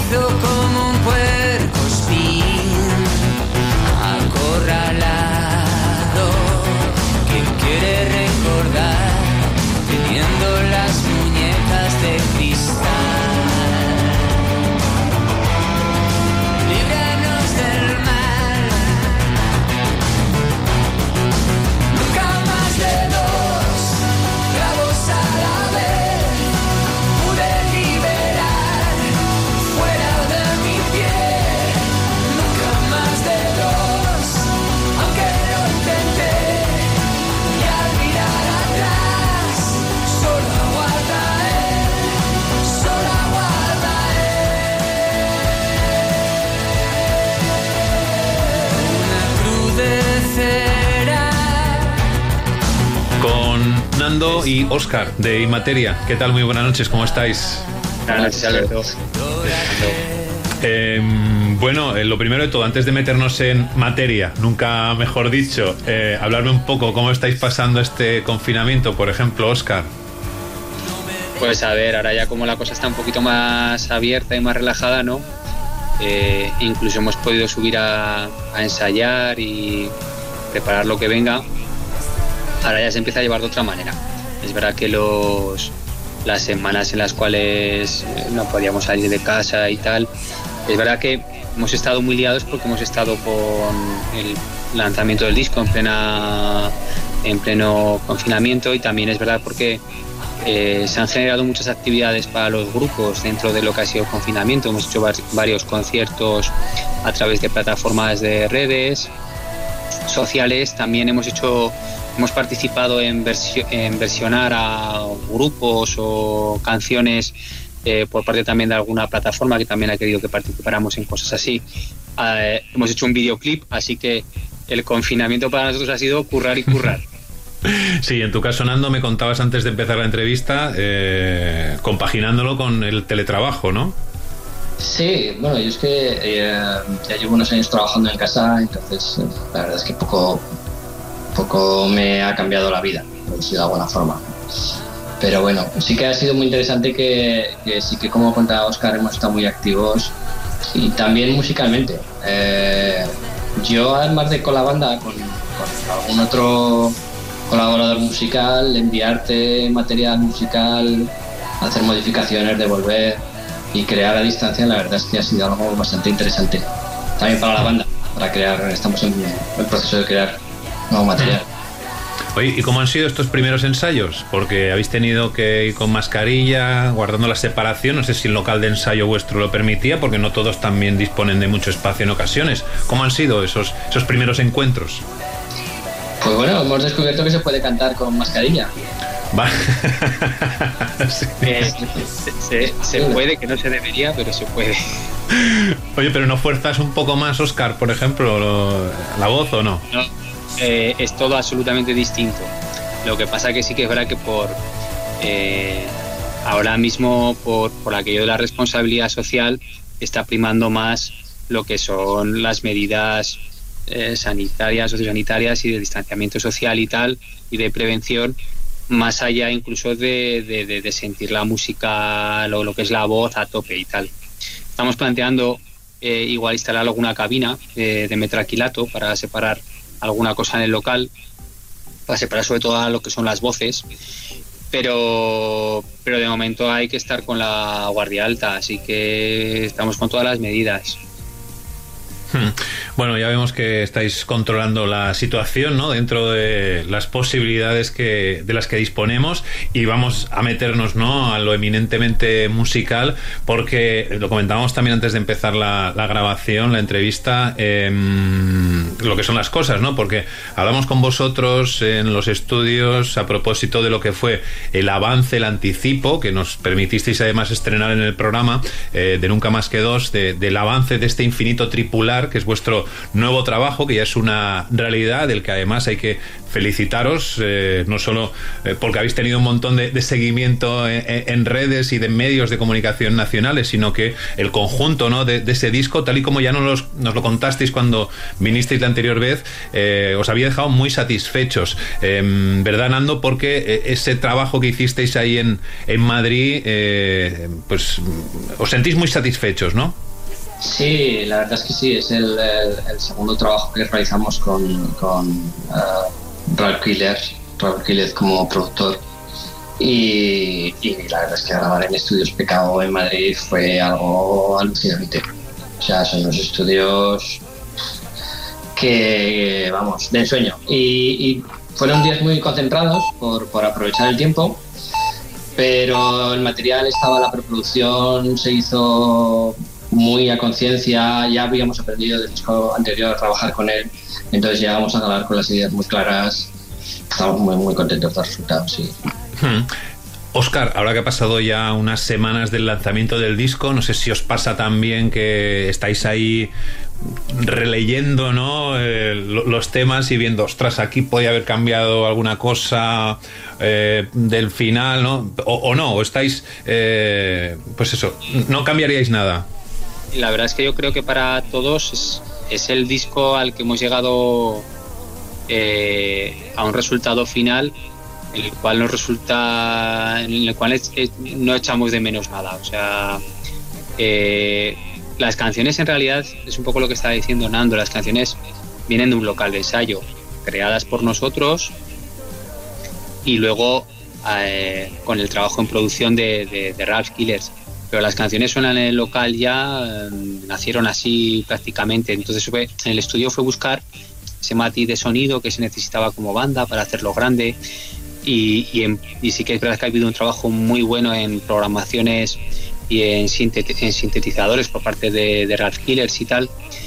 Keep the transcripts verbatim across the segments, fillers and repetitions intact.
Empiezo como un puerco espín, acorralado, que quiere recordar, teniendo las muñecas de cristal. Líbranos del mal, nunca más de dos clavos a la vez pude liberar fuera de mi piel. Nunca más de dos, aunque lo intenté, y al mirar atrás solo aguarda él, solo aguarda él. Una cruz de cera. Con Nando y Óscar de Inmateria. ¿Qué tal? Muy buenas noches, ¿cómo estáis? Buenas noches, Alberto. Eh, bueno, eh, lo primero de todo, antes de meternos en materia, nunca mejor dicho, eh, hablarme un poco cómo estáis pasando este confinamiento, por ejemplo, Óscar. Pues a ver, ahora ya como la cosa está un poquito más abierta y más relajada, ¿no? Eh, incluso hemos podido subir a, a ensayar y preparar lo que venga. Ahora ya se empieza a llevar de otra manera. Es verdad que los, las semanas en las cuales no podíamos salir de casa y tal, es verdad que hemos estado muy liados porque hemos estado con el lanzamiento del disco en plena en pleno confinamiento, y también es verdad porque eh, se han generado muchas actividades para los grupos dentro de lo que ha sido el confinamiento. Hemos hecho var- varios conciertos a través de plataformas de redes sociales. También hemos hecho hemos participado en, versio- en versionar a grupos o canciones eh, por parte también de alguna plataforma que también ha querido que participáramos en cosas así. Eh, hemos hecho un videoclip, así que el confinamiento para nosotros ha sido currar y currar. Sí, en tu caso, Nando, me contabas antes de empezar la entrevista, eh, compaginándolo con el teletrabajo, ¿no? Sí, bueno, yo es que eh, ya llevo unos años trabajando en casa, entonces eh, la verdad es que poco, poco me ha cambiado la vida, por decirlo de alguna forma. Pero bueno, sí que ha sido muy interesante que, que sí que, como contaba Óscar, hemos estado muy activos y también musicalmente. Eh, yo, además de con la banda, con, con algún otro colaborador musical, enviarte material musical, hacer modificaciones, devolver y crear a distancia, la verdad es que ha sido algo bastante interesante. También para la banda, para crear, estamos en el proceso de crear nuevo material. Oye, ¿y cómo han sido estos primeros ensayos? Porque habéis tenido que ir con mascarilla, guardando la separación. No sé si el local de ensayo vuestro lo permitía, porque no todos también disponen de mucho espacio en ocasiones. ¿Cómo han sido esos, esos primeros encuentros? Pues bueno, hemos descubierto que se puede cantar con mascarilla. Va. Sí. Eh, se, se, se puede, que no se debería, pero se puede. Oye, pero ¿no fuerzas un poco más, Óscar, por ejemplo, lo, la voz o no? No, eh, es todo absolutamente distinto. Lo que pasa que sí que es verdad que por eh, ahora mismo por, por aquello de la responsabilidad social está primando más lo que son las medidas eh, sanitarias, sociosanitarias y de distanciamiento social y tal, y de prevención, más allá incluso de, de, de, de sentir la música, lo, lo que es la voz a tope y tal. Estamos planteando eh, igual instalar alguna cabina eh, de metraquilato para separar alguna cosa en el local, para separar sobre todo lo que son las voces, pero, pero de momento hay que estar con la guardia alta, así que estamos con todas las medidas. Bueno, ya vemos que estáis controlando la situación, ¿no?, dentro de las posibilidades que, de las que disponemos, y vamos a meternos, ¿no?, a lo eminentemente musical, porque lo comentábamos también antes de empezar la, la grabación, la entrevista, eh, lo que son las cosas, ¿no?, porque hablamos con vosotros en los estudios a propósito de lo que fue el avance, el anticipo que nos permitisteis además estrenar en el programa eh, de Nunca Más Que Dos, de, del avance de este Infinito Tripular, que es vuestro nuevo trabajo, que ya es una realidad, del que además hay que felicitaros, eh, no solo eh, porque habéis tenido un montón de, de seguimiento en, en redes y de medios de comunicación nacionales, sino que el conjunto, ¿no?, de, de ese disco, tal y como ya nos, los, nos lo contasteis cuando vinisteis la anterior vez, eh, os había dejado muy satisfechos, eh, ¿verdad, Nando? Porque ese trabajo que hicisteis ahí en, en Madrid, eh, pues os sentís muy satisfechos, ¿no? Sí, la verdad es que sí, es el, el, el segundo trabajo que realizamos con, con uh, Ralph Killer, Ralph Killer como productor, y, y la verdad es que grabar en Estudios Pecado en Madrid fue algo alucinante. O sea, son unos estudios que, vamos, de ensueño. Y, y fueron días muy concentrados por, por aprovechar el tiempo, pero el material estaba, la preproducción se hizo muy a conciencia, ya habíamos aprendido del disco anterior a trabajar con él, entonces llegamos a grabar con las ideas muy claras, estamos muy muy contentos del resultado, sí. Hmm. Óscar, ahora que ha pasado ya unas semanas del lanzamiento del disco, no sé si os pasa también que estáis ahí releyendo, ¿no?, eh, los temas y viendo, ostras, aquí podía haber cambiado alguna cosa eh, del final, ¿no? O, o no, o estáis, eh, pues eso, no cambiaríais nada. La verdad es que yo creo que para todos es, es el disco al que hemos llegado eh, a un resultado final en el cual nos resulta, en el cual es, es, no echamos de menos nada. O sea, eh, las canciones en realidad, es un poco lo que estaba diciendo Nando, las canciones vienen de un local de ensayo, creadas por nosotros y luego eh, con el trabajo en producción de, de, de Ralph Killers. Pero las canciones suenan en el local ya, eh, nacieron así prácticamente. Entonces fue, en el estudio fue buscar ese matiz de sonido que se necesitaba como banda para hacerlo grande. Y, y, en, y sí que es verdad que ha habido un trabajo muy bueno en programaciones y en, sintet, en sintetizadores por parte de, de Ralph Killers y tal.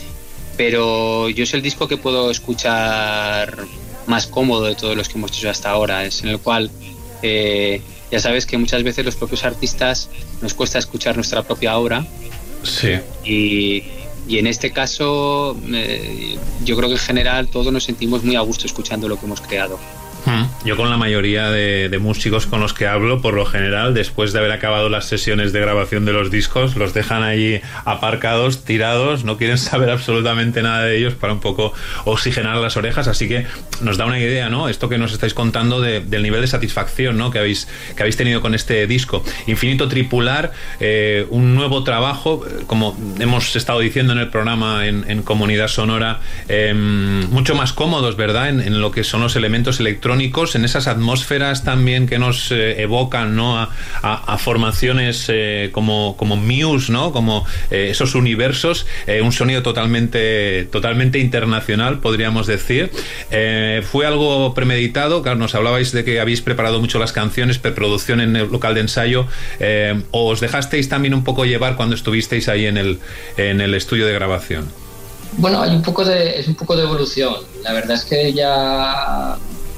Pero yo es el disco que puedo escuchar más cómodo de todos los que hemos hecho hasta ahora. Es en el cual... Eh, ya sabes que muchas veces los propios artistas nos cuesta escuchar nuestra propia obra. Sí. Y, y en este caso, eh, yo creo que en general todos nos sentimos muy a gusto escuchando lo que hemos creado. Yo con la mayoría de, de músicos con los que hablo, por lo general, después de haber acabado las sesiones de grabación de los discos, los dejan allí aparcados, tirados, no quieren saber absolutamente nada de ellos para un poco oxigenar las orejas, así que nos da una idea, ¿no?, esto que nos estáis contando de, del nivel de satisfacción, ¿no?, que habéis, que habéis tenido con este disco. Infinito Tripular, eh, un nuevo trabajo, como hemos estado diciendo en el programa en, en Comunidad Sonora, eh, mucho más cómodos, ¿verdad?, en, en lo que son los elementos electrónicos, en esas atmósferas también que nos eh, evocan, ¿no?, a, a, a formaciones eh, como, como Muse, ¿no?, como eh, esos universos, eh, un sonido totalmente, totalmente internacional, podríamos decir. Eh, ¿Fue algo premeditado? Claro, nos hablabais de que habéis preparado mucho las canciones, preproducción en el local de ensayo, eh, ¿o os dejasteis también un poco llevar cuando estuvisteis ahí en el, en el estudio de grabación? Bueno, hay un poco de, es un poco de evolución. La verdad es que ya...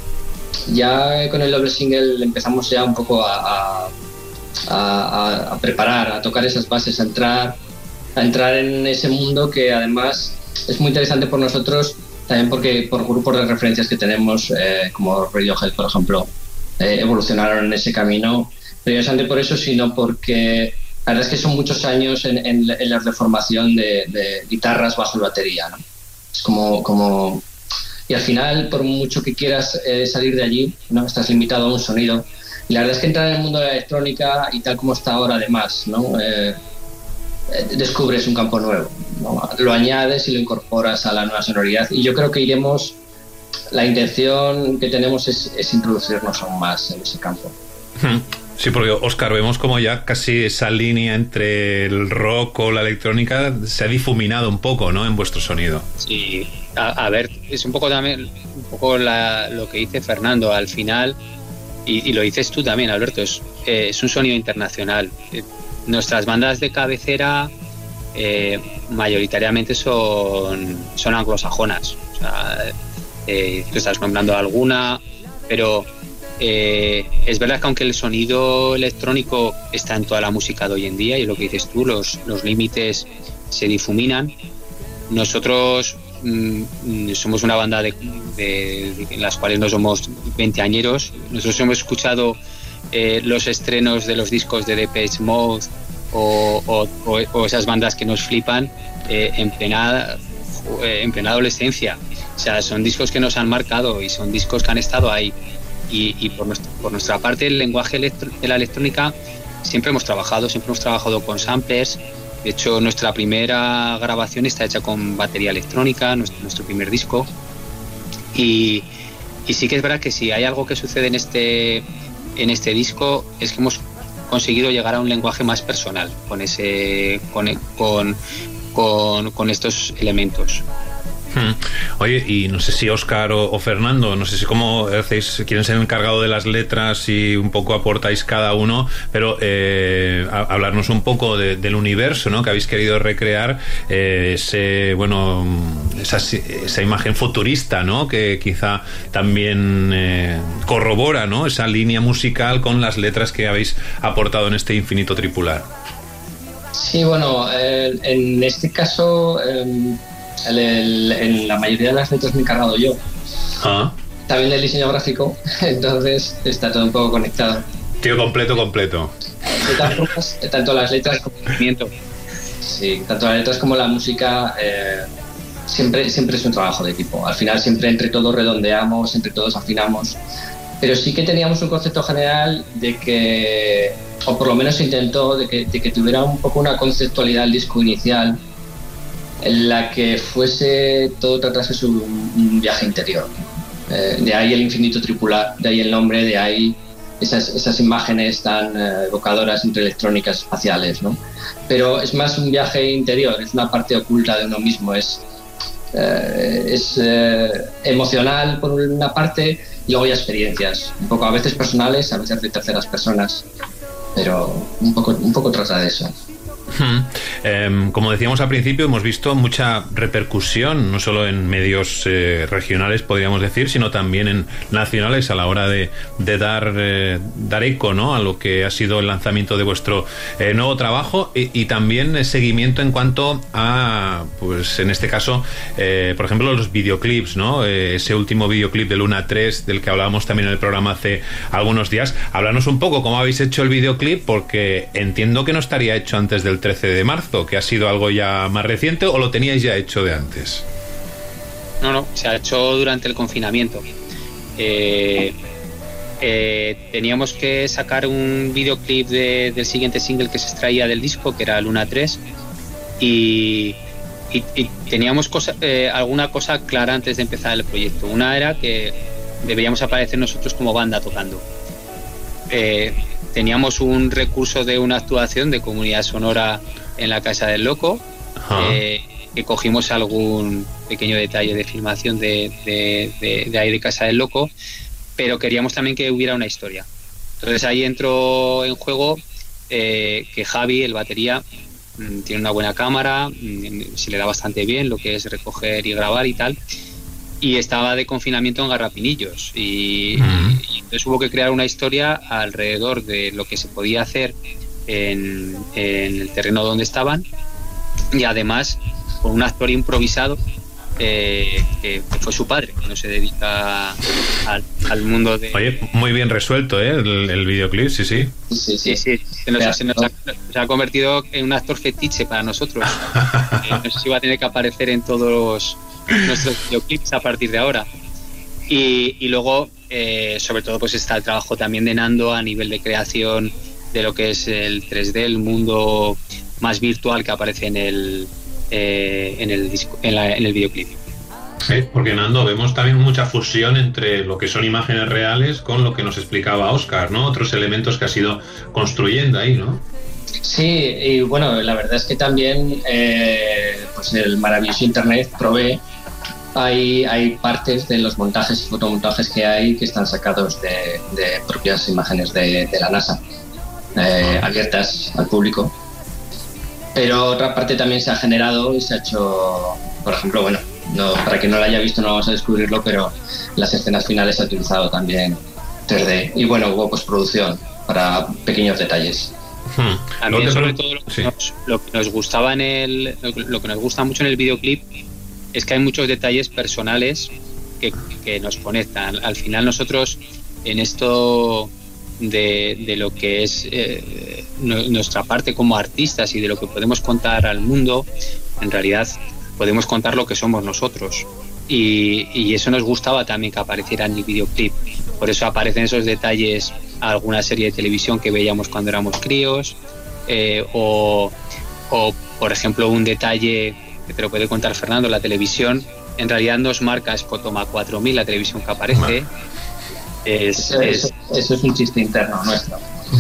Ya con el doble single empezamos ya un poco a, a, a, a preparar, a tocar esas bases, a entrar, a entrar en ese mundo que además es muy interesante por nosotros, también porque por grupos de referencias que tenemos, eh, como Radiohead, por ejemplo, eh, evolucionaron en ese camino. Pero no solamente por eso, sino porque la verdad es que son muchos años en, en, en la reformación de, de guitarras bajo la batería, ¿no? Es como... como y al final, por mucho que quieras eh, salir de allí, no estás limitado a un sonido. Y la verdad es que entrar en el mundo de la electrónica y tal como está ahora, además, ¿no? Eh, eh, descubres un campo nuevo, ¿no? Lo añades y lo incorporas a la nueva sonoridad. Y yo creo que iremos, la intención que tenemos es, es introducirnos aún más en ese campo. Sí, porque Óscar, vemos como ya casi esa línea entre el rock o la electrónica se ha difuminado un poco, ¿no?, en vuestro sonido. Sí, a, a ver, es un poco también un poco la, lo que dice Fernando al final, y, y lo dices tú también, Alberto, es, eh, es un sonido internacional. Eh, nuestras bandas de cabecera eh, mayoritariamente son, son anglosajonas. O sea, eh, tú estás nombrando alguna, pero... Eh, es verdad que aunque el sonido electrónico está en toda la música de hoy en día, y lo que dices tú, los, los límites se difuminan, nosotros mmm, somos una banda de, de, de, en las cuales no somos veinteañeros. Nosotros hemos escuchado eh, los estrenos de los discos de Depeche Mode o, o, o, o esas bandas que nos flipan eh, en plena eh, en plena adolescencia. O sea, son discos que nos han marcado y son discos que han estado ahí. Y, y por, nuestro, por nuestra parte, el lenguaje electro, de la electrónica siempre hemos trabajado, siempre hemos trabajado con samplers. De hecho, nuestra primera grabación está hecha con batería electrónica, nuestro, nuestro primer disco. Y, y sí que es verdad que si hay algo que sucede en este, en este disco es que hemos conseguido llegar a un lenguaje más personal con, ese, con, con, con, con estos elementos. Oye, y no sé si Óscar o, o Fernando, no sé si cómo hacéis, quieren ser encargado de las letras y un poco aportáis cada uno, pero eh, a, hablarnos un poco de, del universo, ¿no?, que habéis querido recrear, eh, ese, bueno, esa, esa imagen futurista, ¿no?, que quizá también eh, corrobora, ¿no?, esa línea musical con las letras que habéis aportado en este Infinito Tripular. Sí, bueno, eh, en este caso eh, el, el, en la mayoría de las letras me he encargado yo. Ah. También del diseño gráfico, entonces está todo un poco conectado. Tío, completo, completo. De todas formas, tanto las letras como el movimiento. Sí, tanto las letras como la música eh, siempre, siempre es un trabajo de equipo. Al final siempre entre todos redondeamos, entre todos afinamos. Pero sí que teníamos un concepto general de que, o por lo menos se intentó, de que, de que tuviera un poco una conceptualidad el disco inicial, en la que fuese todo tratase sobre un, un viaje interior. Eh, de ahí el Infinito Tripular, de ahí el nombre, de ahí esas, esas imágenes tan eh, evocadoras entre electrónicas espaciales, ¿no? Pero es más un viaje interior, es una parte oculta de uno mismo, es, eh, es eh, emocional por una parte y luego hay experiencias, un poco a veces personales, a veces de terceras personas, pero un poco, un poco trata de eso. Hmm. Eh, como decíamos al principio, hemos visto mucha repercusión, no solo en medios eh, regionales, podríamos decir, sino también en nacionales a la hora de, de dar, eh, dar eco, ¿no?, a lo que ha sido el lanzamiento de vuestro eh, nuevo trabajo y, y también eh, seguimiento en cuanto a, pues en este caso, eh, por ejemplo, los videoclips, ¿no? Eh, ese último videoclip de Luna tres, del que hablábamos también en el programa hace algunos días. Háblanos un poco cómo habéis hecho el videoclip, porque entiendo que no estaría hecho antes del trece de marzo, que ha sido algo ya más reciente, ¿o lo teníais ya hecho de antes? No, no, se ha hecho durante el confinamiento. Eh, eh, teníamos que sacar un videoclip de, del siguiente single que se extraía del disco, que era Luna tres, y, y, y teníamos cosa, eh, alguna cosa clara antes de empezar el proyecto. Una era que deberíamos aparecer nosotros como banda tocando. Eh, Teníamos un recurso de una actuación de comunidad sonora en la Casa del Loco, eh, que cogimos algún pequeño detalle de filmación de, de, de, de ahí de Casa del Loco, pero queríamos también que hubiera una historia. Entonces ahí entró en juego eh, que Javi, el batería, mmm, tiene una buena cámara, mmm, se le da bastante bien lo que es recoger y grabar y tal, y estaba de confinamiento en Garrapinillos y, uh-huh. y entonces hubo que crear una historia alrededor de lo que se podía hacer en, en el terreno donde estaban, y además con un actor improvisado eh, que, que fue su padre, que no se dedica al, al mundo de... Oye, muy bien resuelto, ¿eh? el, el videoclip, sí, sí. Sí, sí, sí. Se nos, se nos ha, se ha convertido en un actor fetiche para nosotros. eh, no sé si va a tener que aparecer en todos los nuestros videoclips a partir de ahora. Y, y luego eh, sobre todo pues está el trabajo también de Nando a nivel de creación de lo que es el tres D, el mundo más virtual que aparece en el eh, en el disco, en, la, en el videoclip. Sí, porque Nando, vemos también mucha fusión entre lo que son imágenes reales con lo que nos explicaba Óscar, ¿no? Otros elementos que has ido construyendo ahí, ¿no? Sí, y bueno, la verdad es que también eh, pues el maravilloso internet provee. Hay, hay partes de los montajes y fotomontajes que hay que están sacados de, de propias imágenes de, de la NASA, eh, abiertas al público. Pero otra parte también se ha generado y se ha hecho, por ejemplo, bueno, no, para quien no lo haya visto no vamos a descubrirlo, pero las escenas finales se ha utilizado también tres D. Y bueno, hubo postproducción para pequeños detalles. Hmm. También sobre todo lo que, sí. nos, lo que nos gustaba en el, lo, lo que nos gusta mucho en el videoclip es que hay muchos detalles personales que, que nos conectan. Al final nosotros en esto de, de lo que es eh, nuestra parte como artistas y de lo que podemos contar al mundo, en realidad podemos contar lo que somos nosotros. Y, y eso nos gustaba también que apareciera en el videoclip. Por eso aparecen esos detalles a alguna serie de televisión que veíamos cuando éramos críos, eh, o, o por ejemplo un detalle que te lo puede contar Fernando, la televisión en realidad nos marca Spotoma cuatro mil, la televisión que aparece. Es, eso, es, eso, eso es un chiste interno nuestro.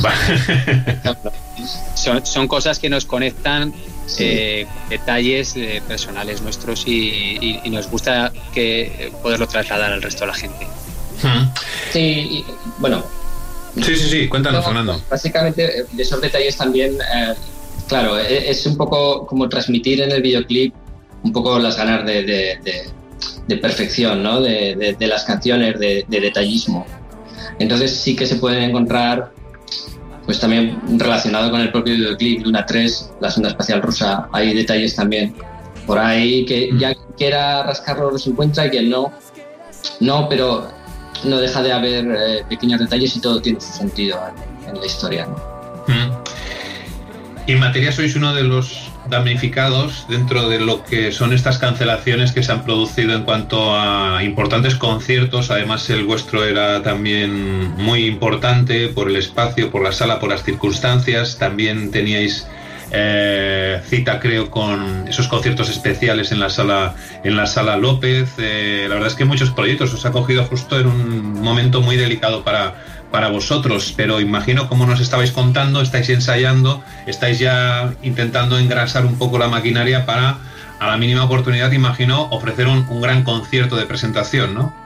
son, son cosas que nos conectan, sí. eh, detalles eh, personales nuestros y, y, y nos gusta que poderlo trasladar al resto de la gente. Sí, y, bueno. Sí, sí, sí, cuéntanos, no, Fernando. Básicamente, de esos detalles también, eh, claro, es un poco como transmitir en el videoclip un poco las ganas de, de, de, de perfección, ¿no? De, de, de las canciones, de, de detallismo. Entonces sí que se pueden encontrar, pues también relacionado con el propio videoclip, Luna tres, la sonda espacial rusa, hay detalles también por ahí que ya quiera rascarlo los encuentra y que no, no, pero no deja de haber eh, pequeños detalles y todo tiene su sentido en, en la historia, ¿no? Mm. Y en materia sois uno de los damnificados dentro de lo que son estas cancelaciones que se han producido en cuanto a importantes conciertos. Además el vuestro era también muy importante por el espacio, por la sala, por las circunstancias. También teníais eh, cita, creo, con esos conciertos especiales en la sala en la sala López. Eh, la verdad es que muchos proyectos os ha cogido justo en un momento muy delicado para para vosotros, pero imagino, como nos estabais contando, estáis ensayando, estáis ya intentando engrasar un poco la maquinaria para, a la mínima oportunidad, imagino, ofrecer un, un gran concierto de presentación, ¿no?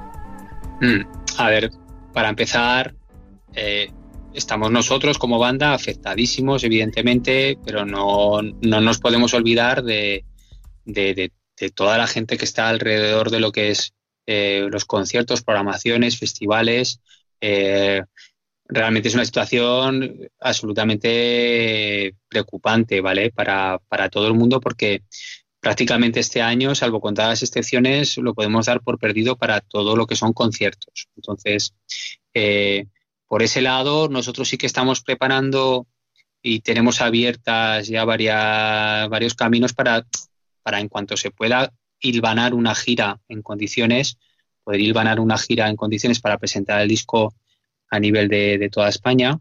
Mm, a ver, para empezar, eh, estamos nosotros como banda afectadísimos, evidentemente, pero no, no nos podemos olvidar de, de, de, de toda la gente que está alrededor de lo que es eh, los conciertos, programaciones, festivales. Eh, realmente es una situación absolutamente preocupante, ¿vale? Para, para todo el mundo, porque prácticamente este año, salvo contadas excepciones, lo podemos dar por perdido para todo lo que son conciertos. Entonces, eh, por ese lado, nosotros sí que estamos preparando y tenemos abiertas ya varias, varios caminos para, para, en cuanto se pueda, hilvanar una gira en condiciones, poder hilvanar una gira en condiciones para presentar el disco a nivel de, de toda España.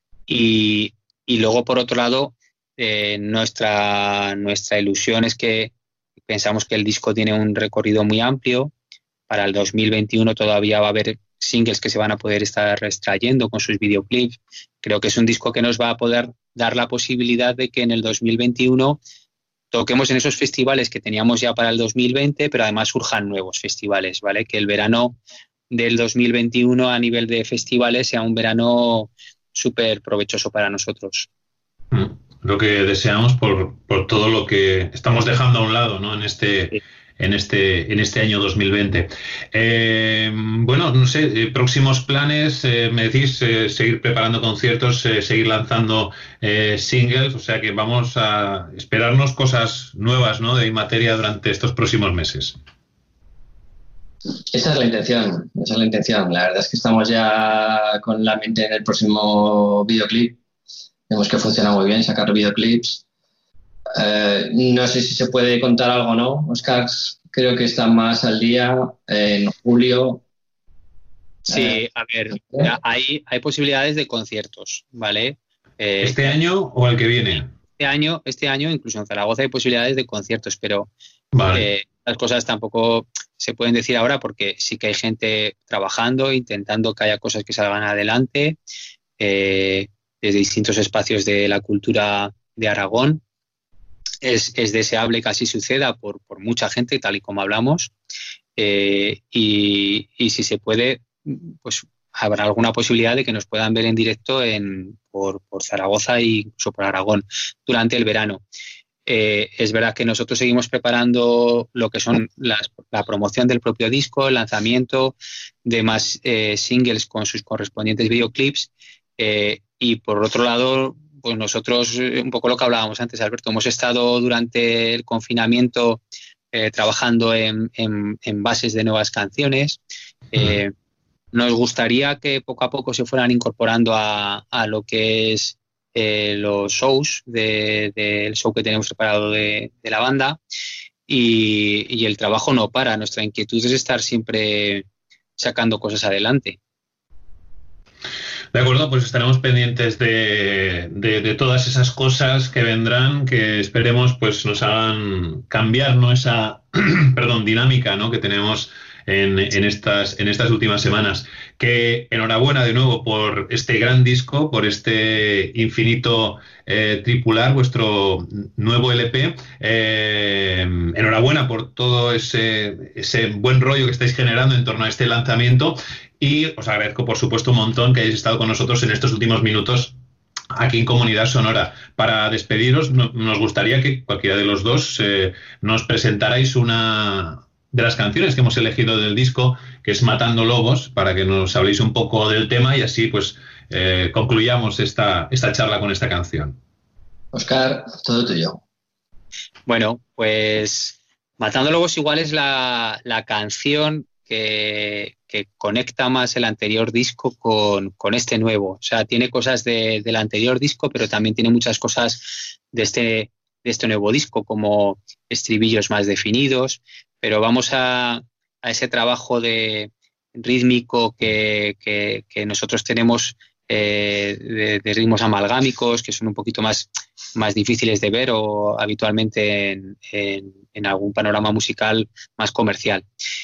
Y, y luego, por otro lado, eh, nuestra, nuestra ilusión es que pensamos que el disco tiene un recorrido muy amplio. Para el dos mil veintiuno todavía va a haber singles que se van a poder estar extrayendo con sus videoclips. Creo que es un disco que nos va a poder dar la posibilidad de que en el dos mil veintiuno toquemos en esos festivales que teníamos ya para el dos mil veinte, pero además surjan nuevos festivales, ¿vale? Que el verano del dos mil veintiuno a nivel de festivales sea un verano súper provechoso para nosotros. Lo que deseamos por, por todo lo que estamos dejando a un lado, ¿no? En este... Sí. En este, en este año dos mil veinte. Eh, bueno, no sé, eh, próximos planes, eh, me decís, eh, seguir preparando conciertos, eh, seguir lanzando eh, singles, o sea que vamos a esperarnos cosas nuevas, ¿no? De Inmateria durante estos próximos meses. Esa es la intención, esa es la intención. La verdad es que estamos ya con la mente en el próximo videoclip. Vemos que funciona muy bien sacar videoclips. Eh, no sé si se puede contar algo o no. Oscar creo que está más al día eh, en julio. Sí, eh, a ver, ¿eh? hay, hay posibilidades de conciertos, ¿vale? Eh, ¿Este año o el que viene? Este año, este año incluso en Zaragoza hay posibilidades de conciertos, pero vale. eh, las cosas tampoco se pueden decir ahora porque sí que hay gente trabajando, intentando que haya cosas que salgan adelante eh, desde distintos espacios de la cultura de Aragón. Es, es deseable que así suceda por, por mucha gente, tal y como hablamos, eh, y, y si se puede, pues habrá alguna posibilidad de que nos puedan ver en directo en, por, por Zaragoza e incluso por Aragón durante el verano. Eh, es verdad que nosotros seguimos preparando lo que son las, la promoción del propio disco, el lanzamiento de más eh, singles con sus correspondientes videoclips, eh, y por otro lado, pues nosotros, un poco lo que hablábamos antes, Alberto, hemos estado durante el confinamiento eh, trabajando en, en, en bases de nuevas canciones. Eh, nos gustaría que poco a poco se fueran incorporando a, a lo que es eh, los shows del de, de show que tenemos preparado de, de la banda, y, y el trabajo no para. Nuestra inquietud es estar siempre sacando cosas adelante. De acuerdo, pues estaremos pendientes de, de, de todas esas cosas que vendrán, que esperemos pues nos hagan cambiar, ¿no?, esa perdón, dinámica, ¿no?, que tenemos en, en, estas, en estas últimas semanas. Que enhorabuena de nuevo por este gran disco, por este Infinito eh, Tripular, vuestro nuevo L P. Eh, enhorabuena por todo ese, ese buen rollo que estáis generando en torno a este lanzamiento. Y os agradezco, por supuesto, un montón que hayáis estado con nosotros en estos últimos minutos aquí en Comunidad Sonora. Para despediros, no, nos gustaría que cualquiera de los dos eh, nos presentarais una de las canciones que hemos elegido del disco, que es Matando Lobos, para que nos habléis un poco del tema y así pues eh, concluyamos esta, esta charla con esta canción. Óscar, todo tuyo. Bueno, pues Matando Lobos igual es la, la canción que, que conecta más el anterior disco con, con este nuevo. O sea, tiene cosas de, del anterior disco, pero también tiene muchas cosas de este, de este nuevo disco, como estribillos más definidos, pero vamos a, a ese trabajo de rítmico que, que, que nosotros tenemos, eh, de, de ritmos amalgámicos, que son un poquito más, más difíciles de ver o habitualmente en, en, en algún panorama musical más comercial.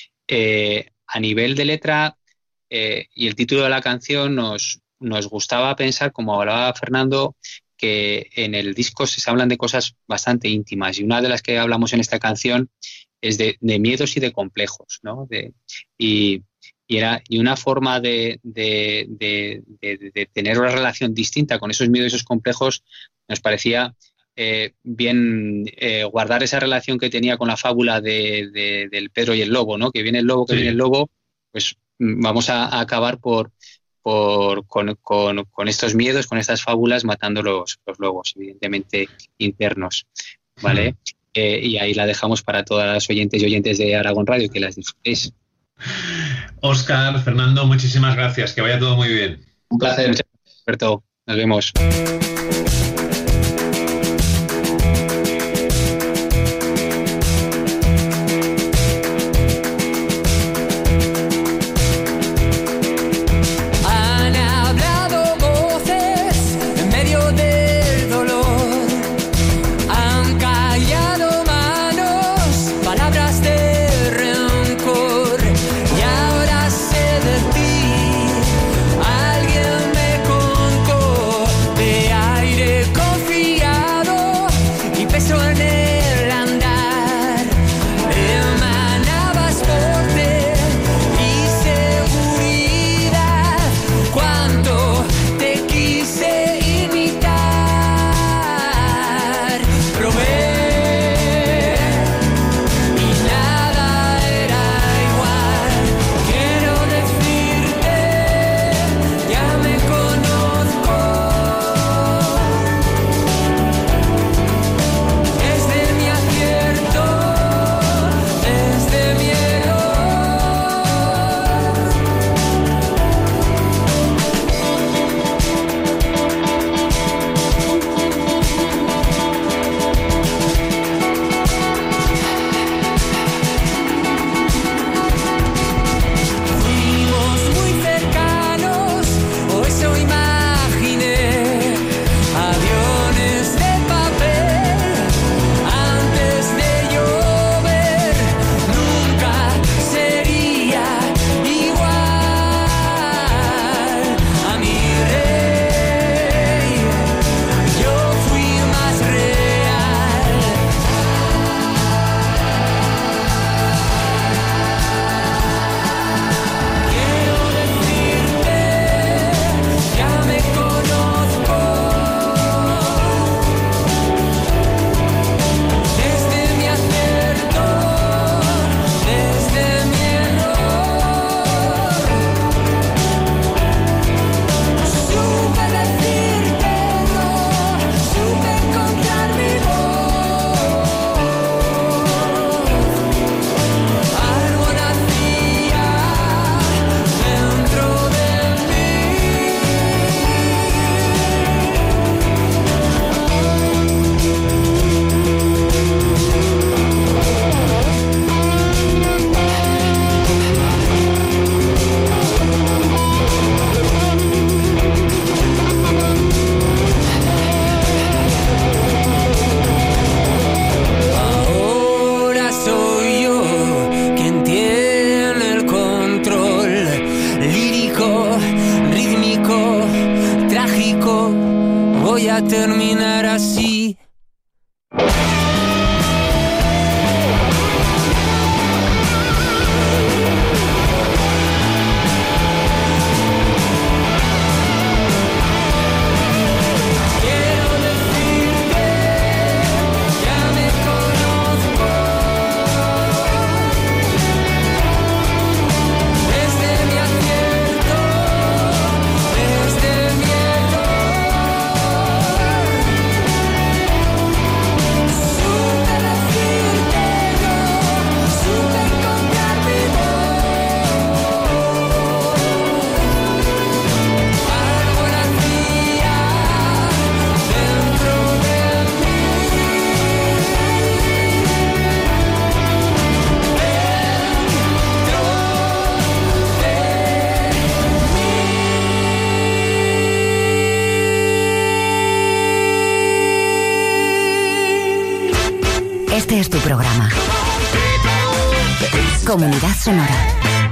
Eh, a nivel de letra eh, y el título de la canción, nos, nos gustaba pensar, como hablaba Fernando, que en el disco se hablan de cosas bastante íntimas, y una de las que hablamos en esta canción es de, de miedos y de complejos, ¿no? De, y, y, era, y una forma de, de, de, de, de tener una relación distinta con esos miedos y esos complejos nos parecía Eh, bien eh, guardar esa relación que tenía con la fábula de, de, del Pedro y el lobo, ¿no? Que viene el lobo, que sí. viene el lobo, pues vamos a, a acabar por, por con, con, con estos miedos, con estas fábulas, matando los, los lobos, evidentemente internos, ¿vale? Mm. Eh, y ahí la dejamos para todas las oyentes y oyentes de Aragón Radio, que las disfrutéis. Óscar, Fernando, muchísimas gracias, que vaya todo muy bien. Un placer. Muchas gracias, Alberto. Nos vemos. Aire Este es tu programa. Comunidad Sonora.